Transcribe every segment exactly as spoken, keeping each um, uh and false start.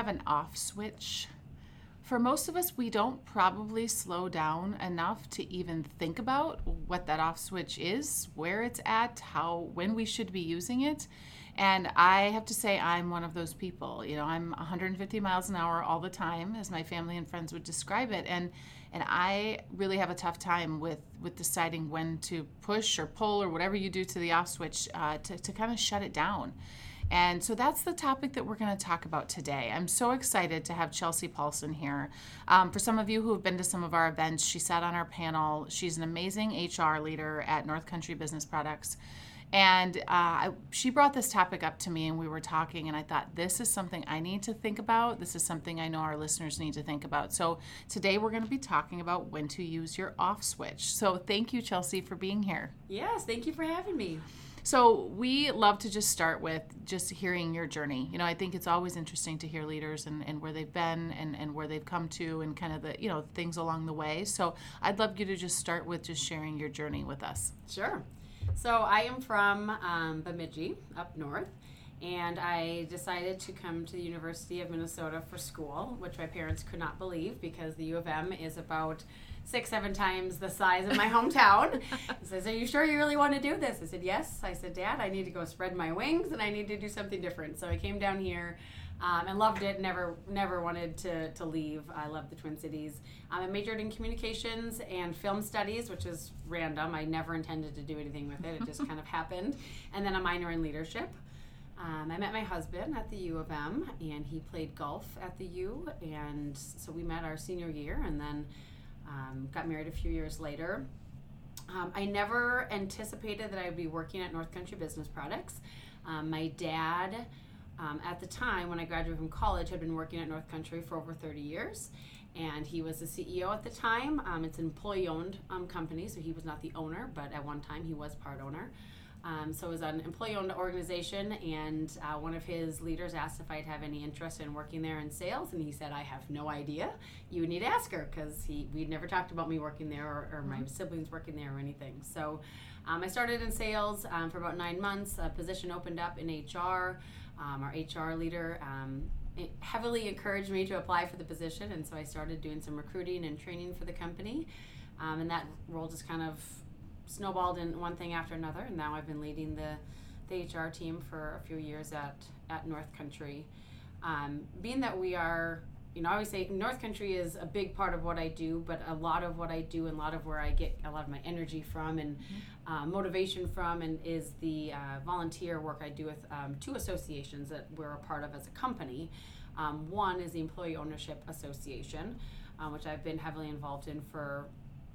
have an off switch. For most of us, we don't probably slow down enough to even think about what that off switch is, where it's at, how, when we should be using it. And I have to say I'm one of those people. You know, I'm one hundred fifty miles an hour all the time, as my family and friends would describe it. And and I really have a tough time with, with deciding when to push or pull or whatever you do to the off switch uh, to, to kind of shut it down. And so that's the topic that we're going to talk about today. I'm so excited to have Chelsea Paulson here. Um, for some of you who have been to some of our events, she sat on our panel. She's an amazing H R leader at North Country Business Products. And uh, I, she brought this topic up to me, and we were talking, and I thought, this is something I need to think about. This is something I know our listeners need to think about. So today we're going to be talking about when to use your off switch. So thank you, Chelsea, for being here. Yes, thank you for having me. So we love to just start with just hearing your journey. You know, I think it's always interesting to hear leaders and, and where they've been and, and where they've come to and kind of the, you know, things along the way. So I'd love you to just start with just sharing your journey with us. Sure. So I am from um, Bemidji, up north, and I decided to come to the University of Minnesota for school, which my parents could not believe because the U of M is about six, seven times the size of my hometown. He says, are you sure you really want to do this? I said, yes. I said, Dad, I need to go spread my wings and I need to do something different. So I came down here um, and loved it. Never never wanted to, to leave. I love the Twin Cities. Um, I majored in communications and film studies, which is random. I never intended to do anything with it. It just kind of happened. And then a minor in leadership. Um, I met my husband at the U of M, and he played golf at the U. And so we met our senior year, and then Um, got married a few years later. Um, I never anticipated that I would be working at North Country Business Products. Um, my dad, um, at the time when I graduated from college, had been working at North Country for over thirty years, and he was the C E O at the time. Um, it's an employee-owned um, company, so he was not the owner, but at one time he was part owner. Um, so it was an employee-owned organization, and uh, one of his leaders asked if I'd have any interest in working there in sales, and he said, I have no idea. You need to ask her, because he we'd never talked about me working there or, or my siblings working there or anything. So um, I started in sales um, for about nine months. A position opened up in H R. Um, our H R leader um, heavily encouraged me to apply for the position, and so I started doing some recruiting and training for the company, um, and that role just kind of snowballed in one thing after another, and now I've been leading the, the H R team for a few years at, at North Country. Um, being that we are, you know, I always say North Country is a big part of what I do, but a lot of what I do and a lot of where I get a lot of my energy from and mm-hmm. uh, motivation from and is the uh, volunteer work I do with um, two associations that we're a part of as a company. Um, one is the Employee Ownership Association, uh, which I've been heavily involved in for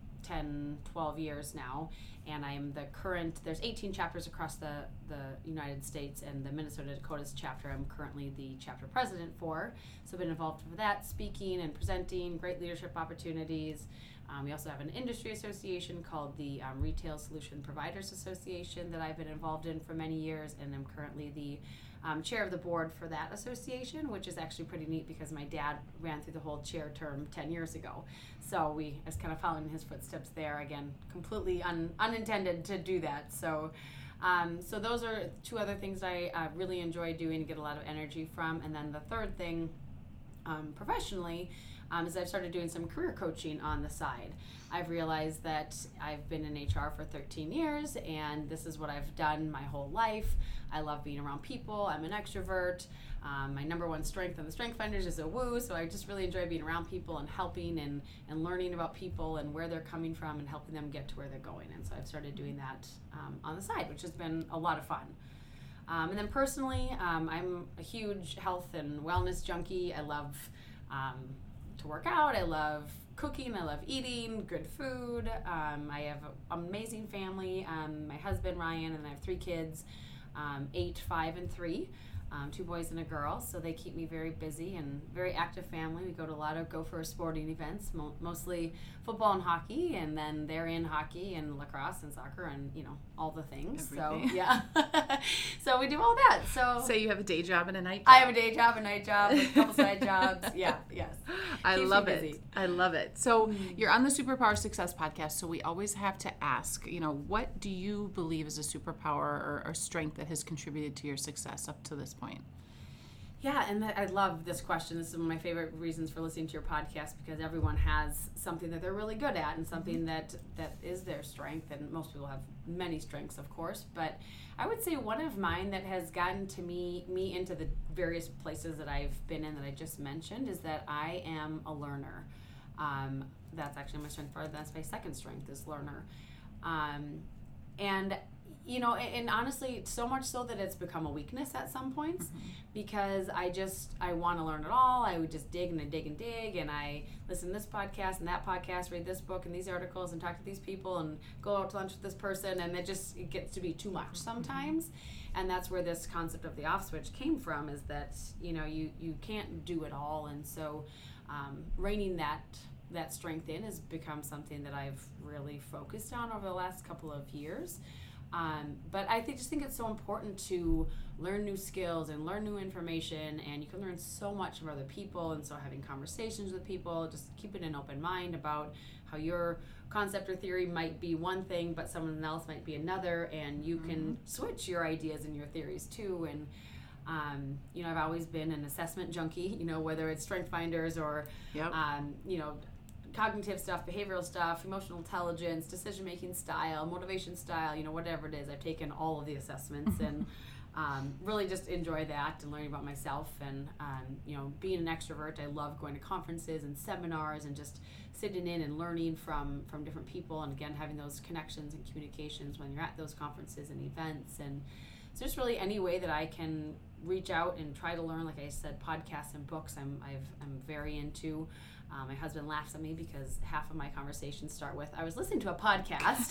ten, twelve years now, and I'm the current, there's eighteen chapters across the, the United States, and the Minnesota Dakotas chapter I'm currently the chapter president for, so I've been involved with that, speaking and presenting, great leadership opportunities. Um, we also have an industry association called the um, Retail Solution Providers Association that I've been involved in for many years, and I'm currently the Um, chair of the board for that association, which is actually pretty neat because my dad ran through the whole chair term ten years ago. So we, I was kind of following his footsteps there, again, completely un, unintended to do that. So um, so those are two other things I uh, really enjoy doing and get a lot of energy from. And then the third thing um, professionally um, is I've started doing some career coaching on the side. I've realized that I've been in H R for thirteen years, and this is what I've done my whole life. I love being around people. I'm an extrovert. Um, my number one strength on the Strength Finders is a woo, so I just really enjoy being around people and helping and, and learning about people and where they're coming from and helping them get to where they're going. And so I've started doing that um, on the side, which has been a lot of fun. Um, and then personally, um, I'm a huge health and wellness junkie. I love um, to work out. I love cooking. I love eating good food. Um, I have an amazing family. Um, my husband, Ryan, and I have three kids, um, eight, five, and three. Um, two boys and a girl, so they keep me very busy and very active family. We go to a lot of Gopher sporting events, mo- mostly football and hockey, and then they're in hockey and lacrosse and soccer and, you know, all the things. Everything. So, yeah. So we do all that. So So you have a day job and a night job. I have a day job, a night job, a couple side jobs. Yeah, yes. I Keeps love me it. busy. I love it. So you're on the Superpower Success podcast, so we always have to ask, you know, what do you believe is a superpower or, or strength that has contributed to your success up to this point? Yeah, and that, I love this question. This is one of my favorite reasons for listening to your podcast, because everyone has something that they're really good at and something mm-hmm. that, that is their strength, and most people have many strengths, of course. But I would say one of mine that has gotten to me me into the various places that I've been in that I just mentioned is that I am a learner. Um, that's actually my strength. Part that's my second strength is learner, um, and. You know, and, and honestly, so much so that it's become a weakness at some points mm-hmm. because I just, I want to learn it all. I would just dig and I dig and dig and I listen to this podcast and that podcast, read this book and these articles and talk to these people and go out to lunch with this person, and it just it gets to be too much sometimes. Mm-hmm. And that's where this concept of the off switch came from, is that, you know, you, you can't do it all. And so um, reining that that strength in has become something that I've really focused on over the last couple of years. Um, but I think, just think it's so important to learn new skills and learn new information, and you can learn so much from other people. And so having conversations with people, just keeping an open mind about how your concept or theory might be one thing, but someone else might be another, and you mm-hmm. can switch your ideas and your theories too. And um, you know, I've always been an assessment junkie, you know, whether it's Strength Finders or, yep. um, you know, cognitive stuff, behavioral stuff, emotional intelligence, decision-making style, motivation style, you know, whatever it is. I've taken all of the assessments and um, really just enjoy that and learning about myself. And, um, you know, being an extrovert, I love going to conferences and seminars and just sitting in and learning from, from different people. And, again, having those connections and communications when you're at those conferences and events. And so just really any way that I can reach out and try to learn, like I said, podcasts and books I'm, I've, I'm very into. Um, my husband laughs at me because half of my conversations start with, I was listening to a podcast,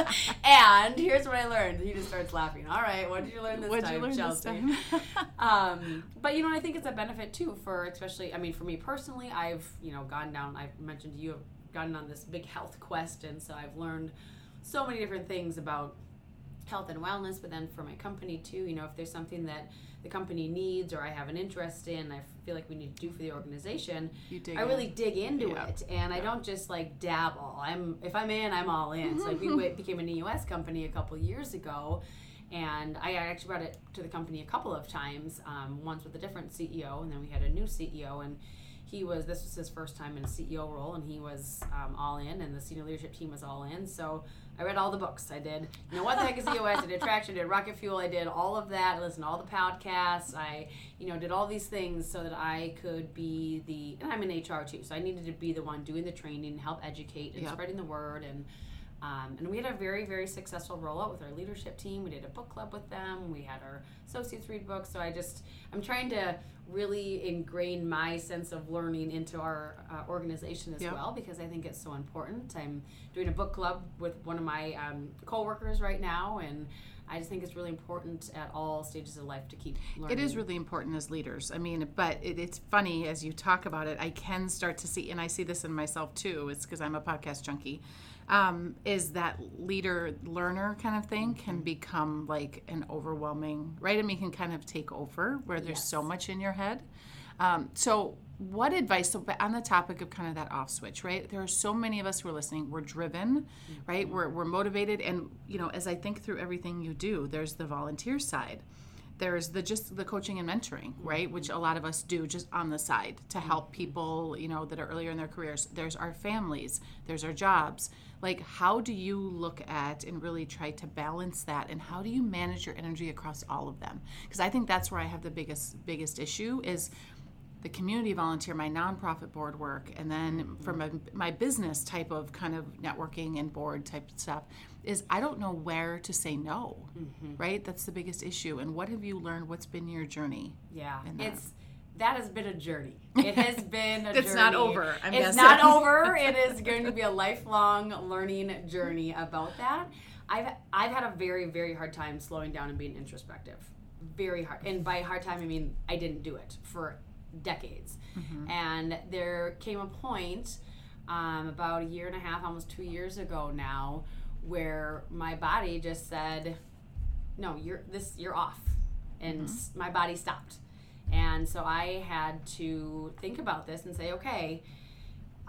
and here's what I learned. He just starts laughing. All right, what did you learn this What'd time, you learn Chelsea? This time? um, but, you know, I think it's a benefit, too, for especially, I mean, for me personally, I've, you know, gone down, I've mentioned to you, I've gotten on this big health quest, and so I've learned so many different things about health and wellness. But then for my company, too, you know, if there's something that the company needs or I have an interest in, I feel like we need to do for the organization, I really in. dig into yeah. it, and yeah. I don't just like dabble. I'm if I'm in, I'm all in. So like, we became an E O S company a couple years ago, and I actually brought it to the company a couple of times, um, once with a different C E O, and then we had a new C E O, and he was, this was his first time in a C E O role, and he was um, all in, and the senior leadership team was all in. So I read all the books. I did, you know, what the heck is E O S? I did Traction, I did Rocket Fuel, I did all of that. I listened to all the podcasts. I, you know, did all these things so that I could be the, and I'm in H R too, so I needed to be the one doing the training, help educate, and yep. spreading the word. And Um, and we had a very, very successful rollout with our leadership team. We did a book club with them. We had our associates read books. So I just, I'm trying to really ingrain my sense of learning into our uh, organization as yep. well, because I think it's so important. I'm doing a book club with one of my um, co-workers right now, and I just think it's really important at all stages of life to keep learning. It is really important as leaders. I mean, but it, it's funny as you talk about it, I can start to see, and I see this in myself too, it's because I'm a podcast junkie, um, is that leader-learner kind of thing can become like an overwhelming, right? I mean, can kind of take over where there's yes. so much in your head. Um, so what advice, so on the topic of kind of that off switch, right? There are so many of us who are listening, we're driven, mm-hmm. right? We're, we're motivated. And, you know, as I think through everything you do, there's the volunteer side. There's the just the coaching and mentoring, right? Mm-hmm. Which a lot of us do just on the side to help people, you know, that are earlier in their careers. There's our families, there's our jobs. Like, how do you look at and really try to balance that? And how do you manage your energy across all of them? Because I think that's where I have the biggest, biggest issue is the community volunteer, my nonprofit board work, and then mm-hmm. from my, my business type of kind of networking and board type stuff, is I don't know where to say no, mm-hmm. right? That's the biggest issue. And what have you learned? What's been your journey? Yeah, that? it's that has been a journey. It has been a it's journey. It's not over, I'm It's guessing. not over. It is going to be a lifelong learning journey about that. I've I've had a very, very hard time slowing down and being introspective. Very hard. And by hard time, I mean I didn't do it for decades. Mm-hmm. And there came a point um, about a year and a half, almost two years ago now, where my body just said, no, you're this you're off. And mm-hmm. my body stopped. And so I had to think about this and say, okay,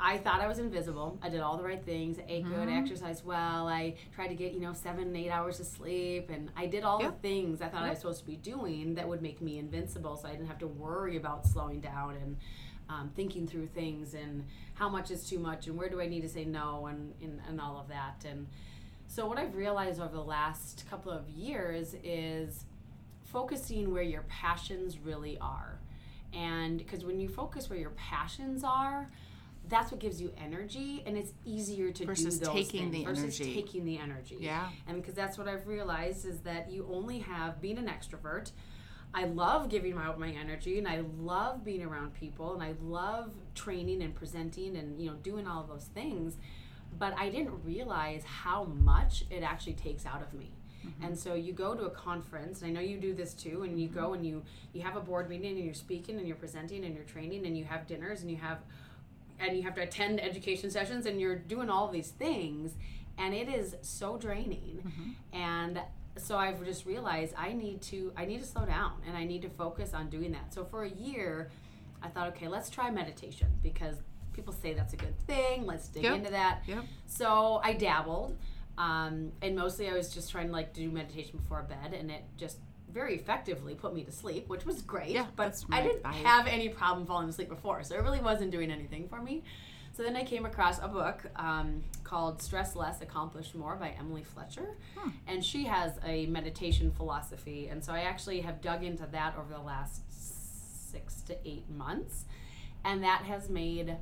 I thought I was invisible. I did all the right things. I ate mm-hmm. good, I exercised well. I tried to get, you know, seven, eight hours of sleep. And I did all yep. the things I thought yep. I was supposed to be doing that would make me invincible, so I didn't have to worry about slowing down and um, thinking through things and how much is too much and where do I need to say no and, and, and all of that. And so what I've realized over the last couple of years is focusing where your passions really are. And because when you focus where your passions are, that's what gives you energy, and it's easier to versus do those taking things the versus energy. taking the energy. Yeah. And because that's what I've realized is that you only have, being an extrovert, I love giving out my energy, and I love being around people, and I love training and presenting and, you know, doing all of those things, but I didn't realize how much it actually takes out of me. Mm-hmm. And so you go to a conference, and I know you do this too, and you mm-hmm. go and you, you have a board meeting, and you're speaking, and you're presenting, and you're training, and you have dinners, and you have and you have to attend education sessions, and you're doing all these things, and it is so draining. Mm-hmm. And so I've just realized I need to I need to slow down, and I need to focus on doing that. So for a year, I thought, okay, let's try meditation, because people say that's a good thing. Let's dig yep. into that. Yep. So I dabbled, um, and mostly I was just trying to like do meditation before bed, and it just very effectively put me to sleep, which was great, yeah, but I didn't I, have any problem falling asleep before, so it really wasn't doing anything for me. So then I came across a book um, called Stress Less, Accomplish More by Emily Fletcher, hmm. and she has a meditation philosophy, and so I actually have dug into that over the last six to eight months, and that has made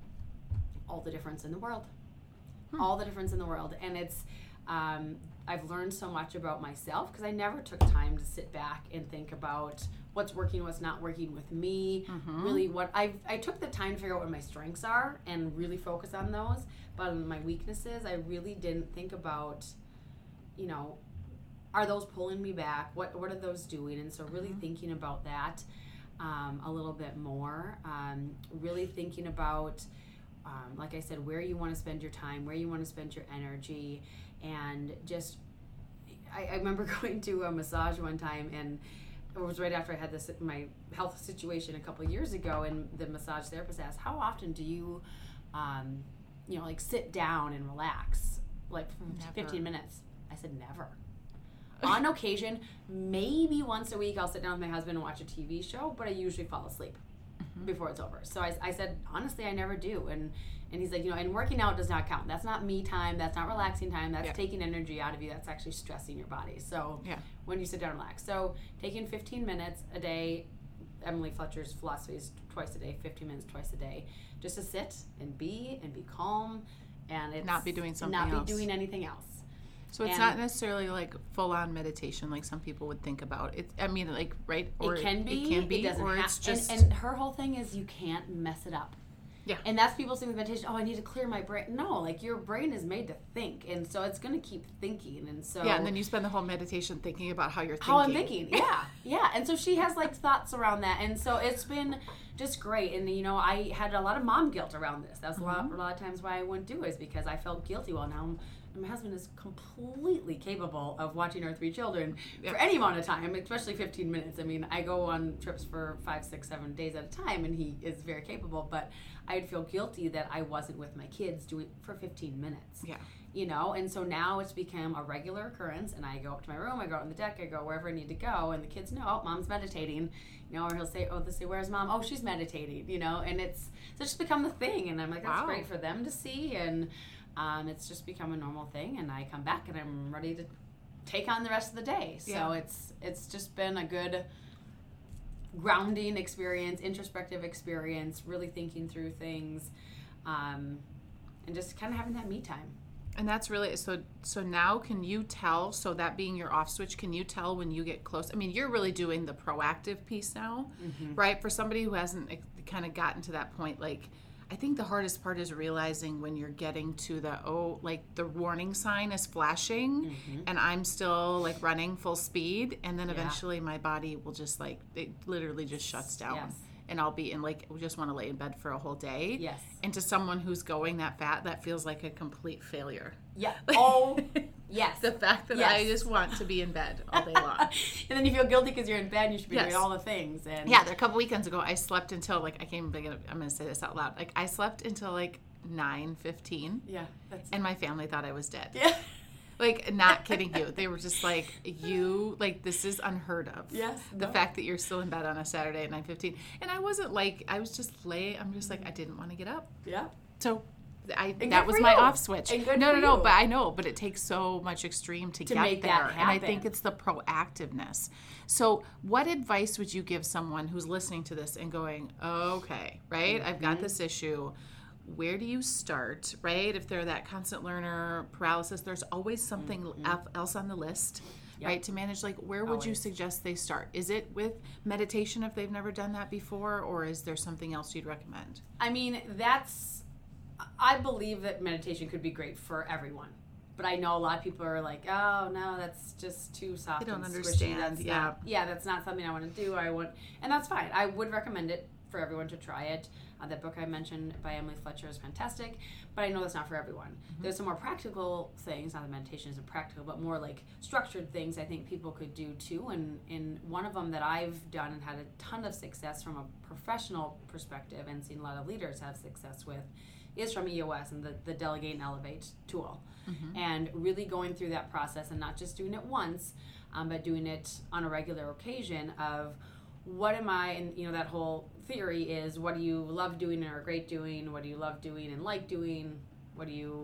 all the difference in the world. Hmm. All the difference in the world, and it's um, I've learned so much about myself because I never took time to sit back and think about what's working, what's not working with me. Mm-hmm. Really, what I I took the time to figure out what my strengths are and really focus on those. But on my weaknesses, I really didn't think about, you know, are those pulling me back? What what are those doing? And so really mm-hmm. thinking about that um, a little bit more. Um, really thinking about, um, like I said, where you want to spend your time, where you want to spend your energy. And just, I, I remember going to a massage one time, and it was right after I had this my health situation a couple of years ago, and the massage therapist asked, how often do you, um, you know, like sit down and relax, like for never. fifteen minutes? I said, never. On occasion, maybe once a week, I'll sit down with my husband and watch a T V show, but I usually fall asleep mm-hmm. before it's over. So I, I said, honestly, I never do. And And he's like, you know, and working out does not count. That's not me time. That's not relaxing time. That's yeah. taking energy out of you. That's actually stressing your body. So yeah. when you sit down and relax. So taking fifteen minutes a day, Emily Fletcher's philosophy is twice a day, fifteen minutes twice a day, just to sit and be and be calm. And it's not be doing something not else. Not be doing anything else. So it's and not necessarily like full-on meditation like some people would think about. It, I mean, like, right? Or it can be. It can be. It doesn't or have, it's just... And, and her whole thing is you can't mess it up. Yeah. And that's people saying with meditation, oh, I need to clear my brain. No, like your brain is made to think, and so it's going to keep thinking. And so yeah, and then you spend the whole meditation thinking about how you're thinking. How I'm thinking, yeah, yeah. And so she has like thoughts around that, and so it's been just great. And you know, I had a lot of mom guilt around this. That's mm-hmm. a lot, a lot of times why I wouldn't do it is because I felt guilty. Well, now my husband is completely capable of watching our three children yeah. for any amount of time, especially fifteen minutes. I mean, I go on trips for five, six, seven days at a time, and he is very capable. But I'd feel guilty that I wasn't with my kids doing for fifteen minutes. Yeah. You know, and so now it's become a regular occurrence, and I go up to my room, I go out on the deck, I go wherever I need to go, and the kids know, oh, mom's meditating, you know, or he'll say, oh, they'll say, where's mom? Oh, she's meditating, you know, and it's, so it's just become the thing, and I'm like, that's wow. great for them to see, and um, it's just become a normal thing, and I come back, and I'm ready to take on the rest of the day, so yeah. it's it's just been a good grounding experience, introspective experience, really thinking through things, um, and just kind of having that me time. And that's really, so so now can you tell, so that being your off switch, can you tell when you get close? I mean, you're really doing the proactive piece now, mm-hmm. right? For somebody who hasn't kind of gotten to that point, like, I think the hardest part is realizing when you're getting to the, oh, like the warning sign is flashing mm-hmm. and I'm still like running full speed. And then eventually yeah. my body will just like, it literally just shuts down. Yes. And I'll be in like, we just want to lay in bed for a whole day. Yes. And to someone who's going that fat, that feels like a complete failure. Yeah. Oh, yes. The fact that yes. I just want to be in bed all day long. And then you feel guilty because you're in bed and you should be yes. doing all the things. And yeah, there, a couple weekends ago, I slept until like, I can't even, I'm going to say this out loud. Like I slept until like nine fifteen. Yeah. That's And my family thought I was dead. yeah. Like, not kidding you. They were just like, you, like, this is unheard of. Yes. The no. fact that you're still in bed on a Saturday at nine fifteen. And I wasn't like, I was just lay. I'm just like, I didn't want to get up. Yeah. So I And that good was for my you. off switch. And good no, for no, no. you. But I know, but it takes so much extreme to, To get make there. that And I think happen. it's the proactiveness. So what advice would you give someone who's listening to this and going, okay, right? I've got this issue. Where do you start, right? If they're that constant learner paralysis, there's always something el- else on the list, Yep. right? To manage, like, where would you Always. suggest they start? Is it with meditation if they've never done that before, or is there something else you'd recommend? I mean, that's, I believe that meditation could be great for everyone. But I know a lot of people are like, oh, no, that's just too soft. They don't and squishy. understand, That's yeah. Not, yeah, that's not something I want to do. I want, and that's fine. I would recommend it for everyone to try it. Uh, that book I mentioned by Emily Fletcher is fantastic, but I know that's not for everyone. Mm-hmm. There's some more practical things, not that meditation isn't practical, but more like structured things I think people could do too. And, and one of them that I've done and had a ton of success from a professional perspective and seen a lot of leaders have success with is from E O S and the, the Delegate and Elevate tool. Mm-hmm. And really going through that process and not just doing it once, um, but doing it on a regular occasion of what am I, and you know, that whole theory is what do you love doing and are great doing, what do you love doing and like doing, what do you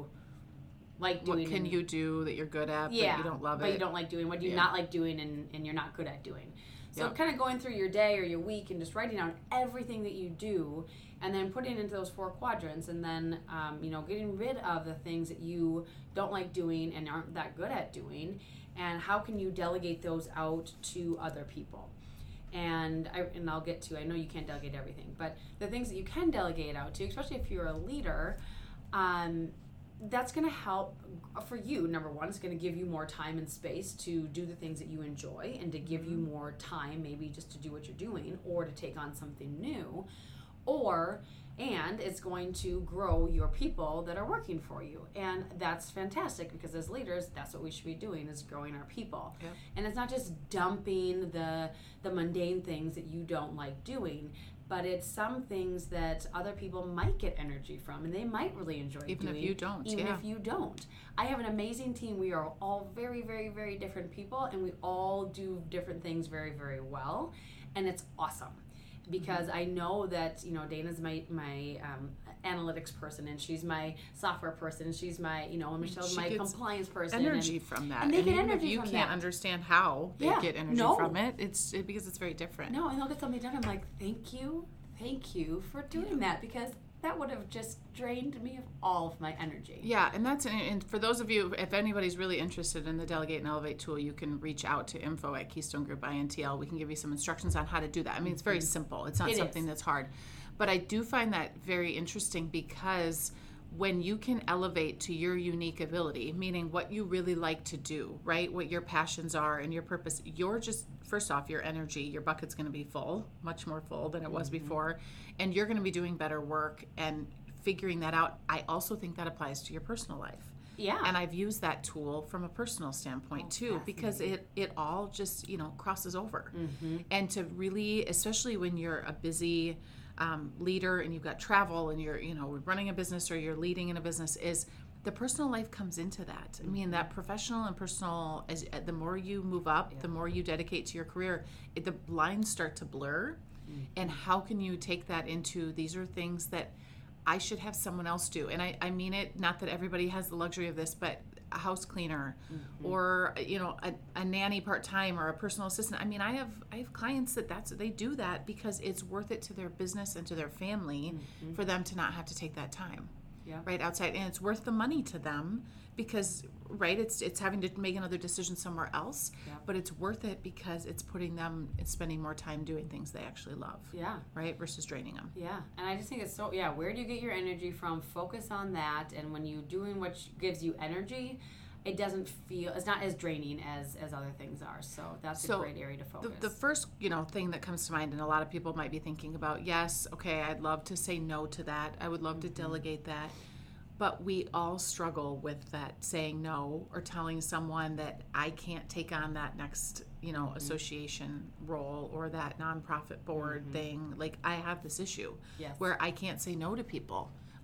like doing. What can and, you do that you're good at, yeah, but you don't love but it? you don't like doing, what do you Yeah. not like doing and, and you're not good at doing. So Yep. kind of going through your day or your week and just writing down everything that you do and then putting it into those four quadrants and then, um, you know, getting rid of the things that you don't like doing and aren't that good at doing, and how can you delegate those out to other people. And I and I'll get to, I know you can't delegate everything, but the things that you can delegate out to, especially if you're a leader, um, that's going to help for you. Number one, it's going to give you more time and space to do the things that you enjoy and to give you more time maybe just to do what you're doing or to take on something new. Or, and it's going to grow your people that are working for you. And that's fantastic because as leaders, that's what we should be doing is growing our people. Yep. And it's not just dumping the the mundane things that you don't like doing, but it's some things that other people might get energy from and they might really enjoy Even doing. if you don't, Even yeah. if you don't. I have an amazing team. We are all very, very, very different people and we all do different things very, very well. And it's awesome. Because I know that, you know, Dana's my my um, analytics person, and she's my software person, and she's my, you know, and Michelle's She my gets compliance person. energy and, from that. and they get even energy if you from can't that. understand how they Yeah, get energy no. from it, it's it, because it's very different. No, and they'll get something done. I'm like, thank you, thank you for doing that, because that would have just drained me of all of my energy. Yeah, and that's and for those of you, if anybody's really interested in the Delegate and Elevate tool, you can reach out to info at Keystone Group I N T L. We can give you some instructions on how to do that. I mean, it's very simple. It's not It something is. that's hard. But I do find that very interesting because when you can elevate to your unique ability, meaning what you really like to do, right? What your passions are and your purpose, you're just, first off, your energy, your bucket's going to be full, much more full than it was Mm-hmm. before. And you're going to be doing better work and figuring that out. I also think that applies to your personal life. Yeah. And I've used that tool from a personal standpoint Oh, too, because it, it all just, you know, crosses over. Mm-hmm. And to really, especially when you're a busy um, leader and you've got travel and you're, you know, running a business or you're leading in a business, is the personal life comes into that. I mean, that professional and personal, as the more you move up, Yeah. the more you dedicate to your career, it, the lines start to blur. Mm-hmm. And how can you take that into, these are things that I should have someone else do? And I, I mean it, not that everybody has the luxury of this, but a house cleaner Mm-hmm. or, you know, a, a nanny part-time or a personal assistant. I mean, I have I have clients that that's they do that because it's worth it to their business and to their family Mm-hmm. for them to not have to take that time. Yeah. Right outside, and it's worth the money to them because right it's it's having to make another decision somewhere else, Yeah. but it's worth it because it's putting them, it's spending more time doing things they actually love, Yeah. right, versus draining them. Yeah, and I just think it's so, yeah, where do you get your energy from? Focus on that, and when you're doing what gives you energy, it doesn't feel, it's not as draining as, as other things are, so that's So a great area to focus. The, the first, you know, thing that comes to mind, and a lot of people might be thinking about, yes, okay, I'd love to say no to that. I would love to delegate that. But we all struggle with that saying no or telling someone that I can't take on that next, you know, association role or that nonprofit board thing. Like, I have this issue Yes. where I can't say no to people.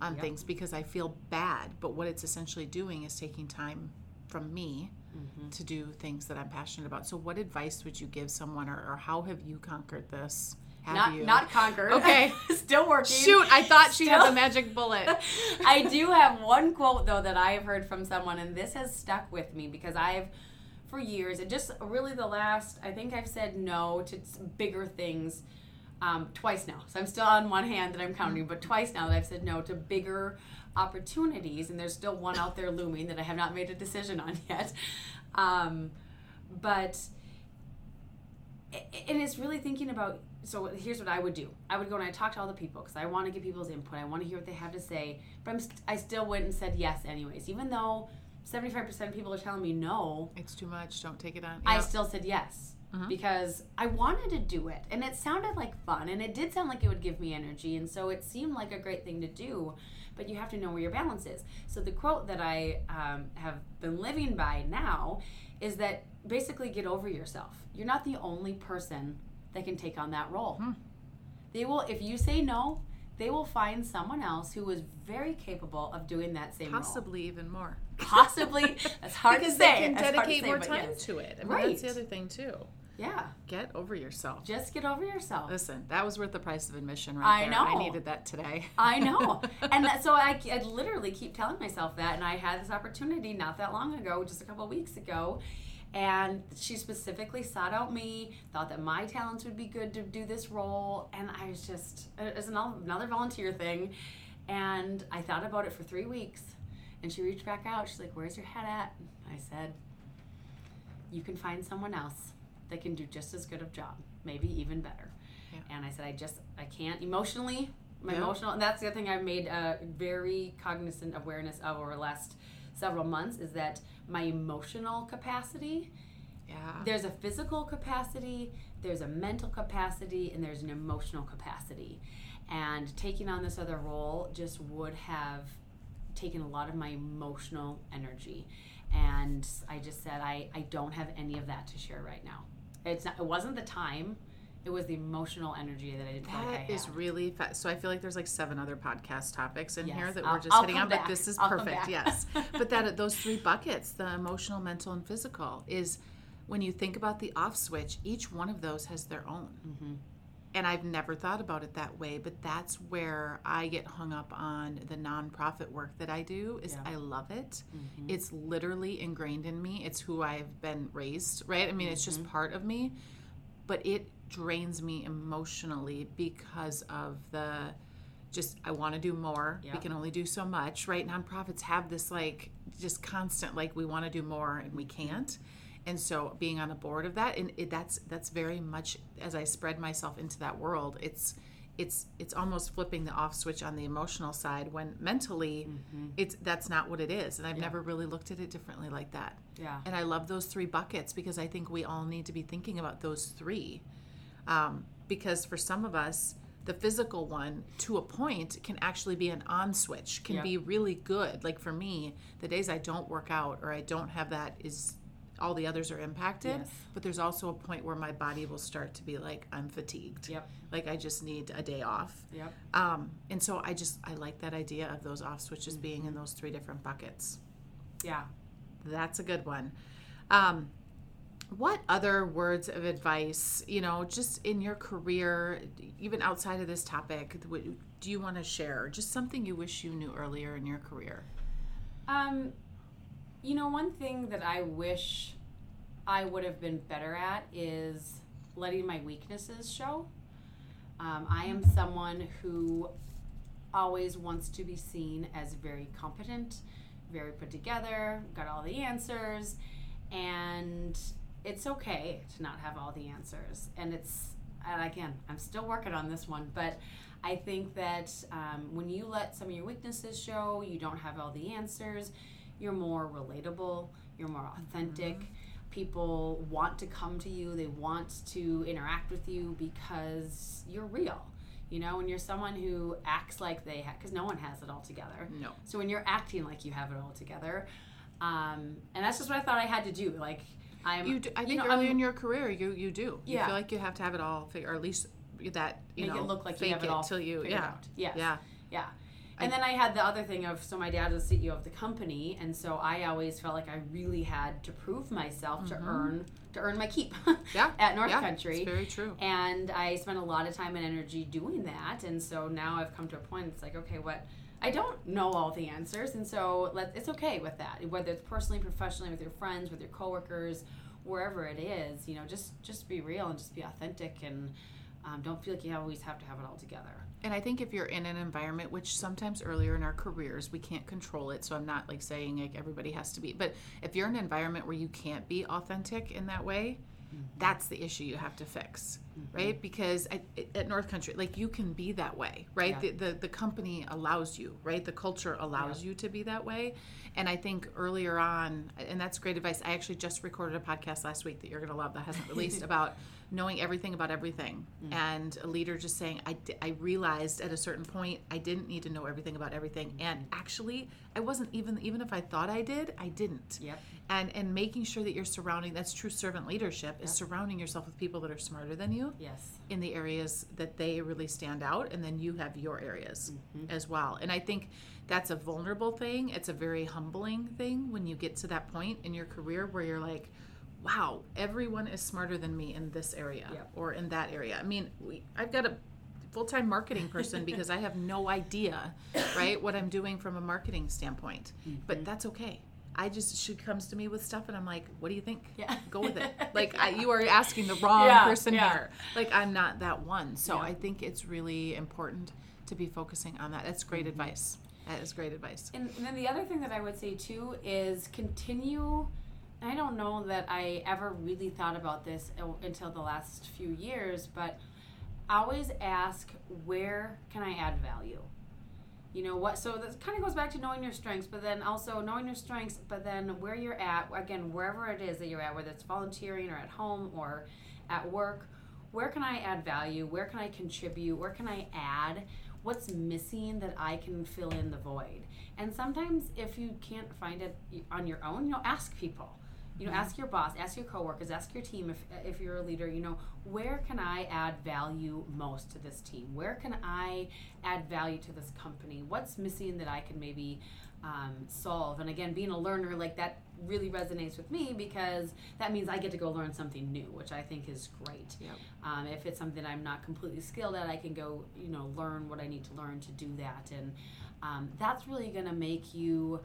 on Yep. things because I feel bad. But what it's essentially doing is taking time from me Mm-hmm. to do things that I'm passionate about. So what advice would you give someone, or, or how have you conquered this? Have Not you? not conquered. Okay. Still working. Shoot, I thought she had Still- the magic bullet. I do have one quote, though, that I have heard from someone, and this has stuck with me because I've, for years, and just really the last, I think I've said no to bigger things um, twice now. So I'm still on one hand that I'm counting, but twice now that I've said no to bigger opportunities, and there's still one out there looming that I have not made a decision on yet. Um, but, and it's really thinking about, so here's what I would do. I would go and I talk to all the people because I want to get people's input. I want to hear what they have to say. But I'm st- I still went and said yes anyways. Even though seventy-five percent of people are telling me no, It's too much. Don't take it on. I Yep. still said yes. Mhm. Because I wanted to do it. And it sounded like fun. And it did sound like it would give me energy. And so it seemed like a great thing to do. But you have to know where your balance is. So the quote that I um, have been living by now is that basically get over yourself. You're not the only person that can take on that role. Hmm. They will, if you say no, they will find someone else who is very capable of doing that same Possibly even more. role. Possibly. That's hard Because to they say. can That's hard to dedicate say, more but time yes. to it. I mean, Right. that's the other thing too. Yeah. Get over yourself. Just get over yourself. Listen, that was worth the price of admission right I there. know. I needed that today. I know. And that, so I, I literally keep telling myself that. And I had this opportunity not that long ago, just a couple of weeks ago. And she specifically sought out me, thought that my talents would be good to do this role. And I was just, it was another, another volunteer thing. And I thought about it for three weeks. And she reached back out. She's like, where's your head at? I said, you can find someone else that can do just as good of job, maybe even better. Yeah. And I said, I just, I can't emotionally, my Yeah. emotional, and that's the other thing I've made a very cognizant awareness of over the last several months is that my emotional capacity, Yeah. there's a physical capacity, there's a mental capacity, and there's an emotional capacity. And taking on this other role just would have taken a lot of my emotional energy. And I just said, I, I don't have any of that to share right now. It's not, it wasn't the time. It was the emotional energy that I didn't feel like I That had. is really fast. So I feel like there's like seven other podcast topics in Yes. here that I'll- we're just I'll hitting come on, but back. this is I'll come perfect. back. Yes. But that those three buckets, the emotional, mental, and physical, is when you think about the off switch, each one of those has their own. Mm-hmm. And I've never thought about it that way, but that's where I get hung up on the nonprofit work that I do is Yeah. I love it. Mm-hmm. It's literally ingrained in me. It's who I've been raised, right? I mean, it's just part of me, but it drains me emotionally because of the just I want to do more. Yep. We can only do so much, right? Nonprofits have this like just constant like we want to do more and we can't. And so being on a board of that, and it, that's that's very much as I spread myself into that world, it's it's it's almost flipping the off switch on the emotional side when mentally Mm-hmm. it's that's not what it is. And I've Yeah. never really looked at it differently like that. Yeah. And I love those three buckets because I think we all need to be thinking about those three. Um, because for some of us, the physical one, to a point, can actually be an on switch, can Yeah. be really good. Like for me, the days I don't work out or I don't have that is all the others are impacted. Yes. But there's also a point where my body will start to be like, I'm fatigued. Yep. Like I just need a day off. Yep. Um, and so I just, I like that idea of those off switches being in those three different buckets. Yeah. That's a good one. Um, what other words of advice, you know, just in your career, even outside of this topic, w- do you want to share? Just something you wish you knew earlier in your career? Um, you know, one thing that I wish I would have been better at is letting my weaknesses show. Um, I am someone who always wants to be seen as very competent, very put together, got all the answers, and it's okay to not have all the answers. And it's, and again, I'm still working on this one, but I think that um, when you let some of your weaknesses show, you don't have all the answers, you're more relatable, you're more authentic. Mm-hmm. People want to come to you, they want to interact with you because you're real. You know, when you're someone who acts like they have, because no one has it all together. No. So when you're acting like you have it all together, um, and that's just what I thought I had to do. Like, I'm, You do, I think you know, early I'm- in your career, you you do. You Yeah. feel like you have to have it all, fig- or at least that, you make know, it look like fake you have it all till you, figured yeah. out. Yes. Yeah. Yeah. And I, then I had the other thing of, so my dad was C E O of the company, and so I always felt like I really had to prove myself mm-hmm. to earn to earn my keep yeah. at North yeah, Country. It's very true. And I spent a lot of time and energy doing that, and so now I've come to a point, it's like, okay, what, I don't know all the answers, and so let, it's okay with that, whether it's personally, professionally, with your friends, with your coworkers, wherever it is, you know, just, just be real and just be authentic, and um, don't feel like you always have to have it all together. And I think if you're in an environment, which sometimes earlier in our careers, we can't control it. So I'm not like saying like everybody has to be, but if you're in an environment where you can't be authentic in that way, mm-hmm. that's the issue you have to fix, mm-hmm. right? Because at, at North Country, like you can be that way, right? Yeah. The, the the company allows you, right? The culture allows yeah. you to be that way. And I think earlier on, and that's great advice. I actually just recorded a podcast last week that you're going to love that hasn't released about knowing everything about everything. Mm-hmm. And a leader just saying, I, I realized at a certain point, I didn't need to know everything about everything. Mm-hmm. And actually, I wasn't even, even if I thought I did, I didn't. Yep. And and making sure that you're surrounding, that's true servant leadership, yep. is surrounding yourself with people that are smarter than you. Yes. In the areas that they really stand out. And then you have your areas mm-hmm. as well. And I think that's a vulnerable thing. It's a very humbling thing when you get to that point in your career where you're like, wow, everyone is smarter than me in this area yep. or in that area. I mean, we, I've got a full-time marketing person because I have no idea, right, what I'm doing from a marketing standpoint. Mm-hmm. But that's okay. I just, she comes to me with stuff and I'm like, what do you think? Yeah. Go with it. Like, I, you are asking the wrong yeah, person yeah. here. Like, I'm not that one. So yeah. I think it's really important to be focusing on that. That's great mm-hmm. advice. That is great advice. And, and then the other thing that I would say too is continue. I don't know that I ever really thought about this until the last few years, but always ask, where can I add value? You know what? So that kind of goes back to knowing your strengths, but then also knowing your strengths, but then where you're at, again, wherever it is that you're at, whether it's volunteering or at home or at work, where can I add value? Where can I contribute? Where can I add? What's missing that I can fill in the void? And sometimes if you can't find it on your own, you know, ask people. You know, mm-hmm. ask your boss, ask your coworkers, ask your team if if you're a leader, you know, where can I add value most to this team? Where can I add value to this company? What's missing that I can maybe um, solve? And again, being a learner, like that really resonates with me because that means I get to go learn something new, which I think is great. Yep. Um, if it's something I'm not completely skilled at, I can go, you know, learn what I need to learn to do that. And um, that's really going to make you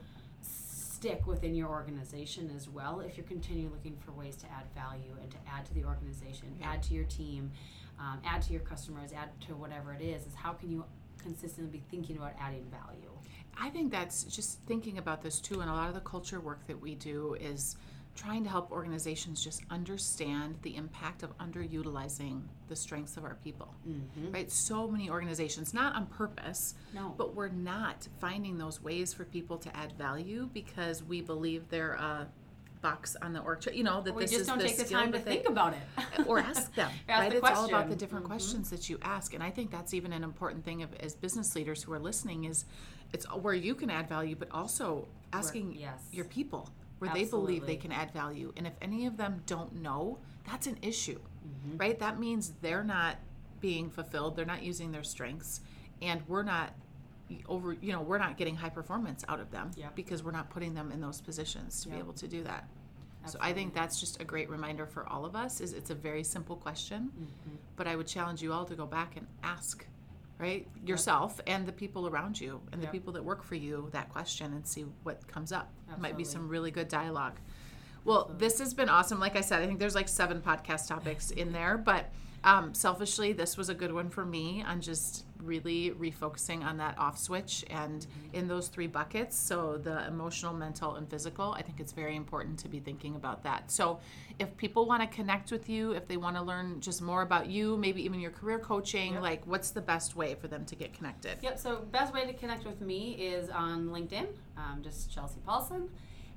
stick within your organization as well if you're continually looking for ways to add value and to add to the organization, yeah. add to your team, um, add to your customers, add to whatever it is, is how can you consistently be thinking about adding value? I think that's just thinking about this too, and a lot of the culture work that we do is trying to help organizations just understand the impact of underutilizing the strengths of our people, mm-hmm. right? So many organizations, not on purpose, no. but we're not finding those ways for people to add value because we believe they're a box on the org chart, you know, that or this just is don't the take the skill time to they, think about it. Or ask them, ask right? The it's question. all about the different mm-hmm. questions that you ask. And I think that's even an important thing of, as business leaders who are listening is it's where you can add value, but also asking where, yes. your people where Absolutely. they believe they can add value. And if any of them don't know, that's an issue, mm-hmm. right? That means they're not being fulfilled. They're not using their strengths. And we're not over, you know, we're not getting high performance out of them yep. because we're not putting them in those positions to yep. be able to do that. Absolutely. So I think that's just a great reminder for all of us is it's a very simple question, mm-hmm. but I would challenge you all to go back and ask, right, yourself yep. and the people around you and yep. the people that work for you that question and see what comes up. It might be some really good dialogue. Well, Absolutely. This has been awesome. Like I said, I think there's like seven podcast topics in there, but um, selfishly, this was a good one for me on just really refocusing on that off switch and mm-hmm. in those three buckets. So the emotional, mental, and physical, I think it's very important to be thinking about that. So if people want to connect with you, if they want to learn just more about you, maybe even your career coaching, yep. like what's the best way for them to get connected? Yep, so best way to connect with me is on LinkedIn, um, just Chelsea Paulson.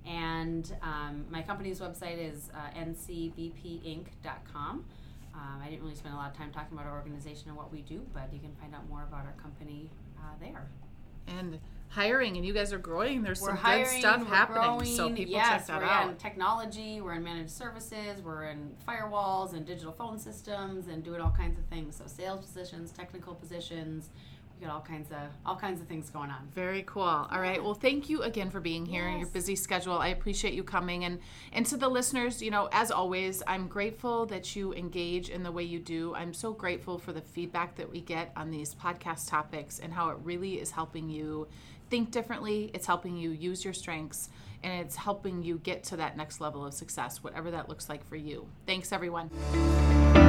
And um, my company's website is uh, n c v p inc dot com. Um, I didn't really spend a lot of time talking about our organization and what we do, but you can find out more about our company uh, there. And hiring, and you guys are growing. There's we're some hiring, good stuff we're happening, growing. So people yes, check that we're out. in technology, we're in managed services, we're in firewalls and digital phone systems and doing all kinds of things. So sales positions, technical positions. we got all kinds of all kinds of things going on. Very cool. All right. Well, thank you again for being here in Yes. your busy schedule. I appreciate you coming. And, and to the listeners, you know, as always, I'm grateful that you engage in the way you do. I'm so grateful for the feedback that we get on these podcast topics and how it really is helping you think differently. It's helping you use your strengths, and it's helping you get to that next level of success, whatever that looks like for you. Thanks, everyone.